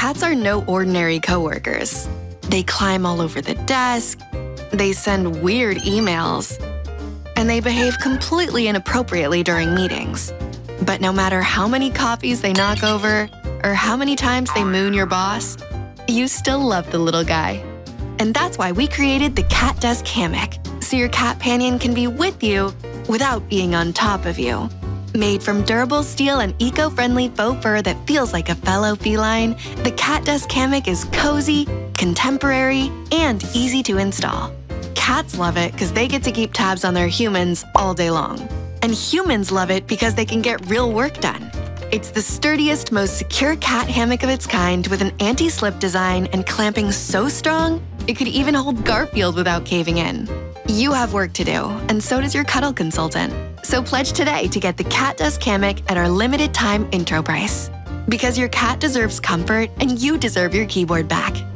Cats are no ordinary coworkers. They climb all over the desk, they send weird emails, and they behave completely inappropriately during meetings. But no matter how many coffees they knock over or how many times they moon your boss, you still love the little guy. And that's why we created the Cat Desk Hammock, so your cat companion can be with you without being on top of you. Made from durable steel and eco-friendly faux fur that feels like a fellow feline, the Cat Desk Hammock is cozy, contemporary, and easy to install. Cats love it because they get to keep tabs on their humans all day long. And humans love it because they can get real work done. It's the sturdiest, most secure cat hammock of its kind with an anti-slip design and clamping so strong, it could even hold Garfield without caving in. You have work to do, and so does your cuddle consultant. So pledge today to get the Cat Desk Hammock at our limited time intro price. Because your cat deserves comfort and you deserve your keyboard back.